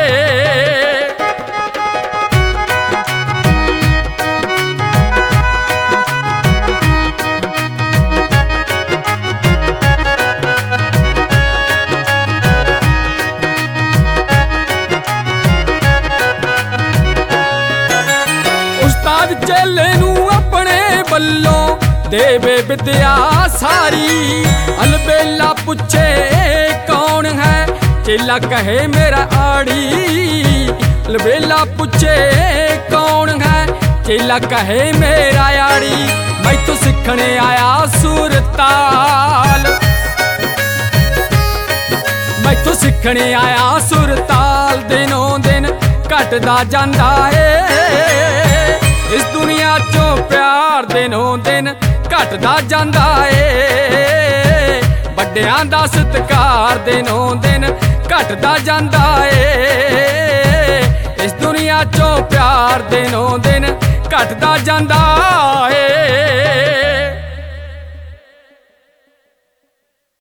उस्ताद चेले नू अपने बल्लों देवे विद्या सारी। अलबेला पूछे कौन है, चेला कहे मेरा आड़ी। अलबेला पूछे कौन है, चेला कहे मेरा आड़ी। मैं तो सीखने आया सुरताल, मैं तो सीखने आया सुरताल। दिनों दिन घटदा जांदा ए, इस दुनिया चों प्यार दिनों दिन घटदा जांदा ए। वड्डियां दा सत्कार दिनों दिन घटदा जांदा ए। इस दुनिया चों प्यार दिनों दिन घटदा जांदा ए।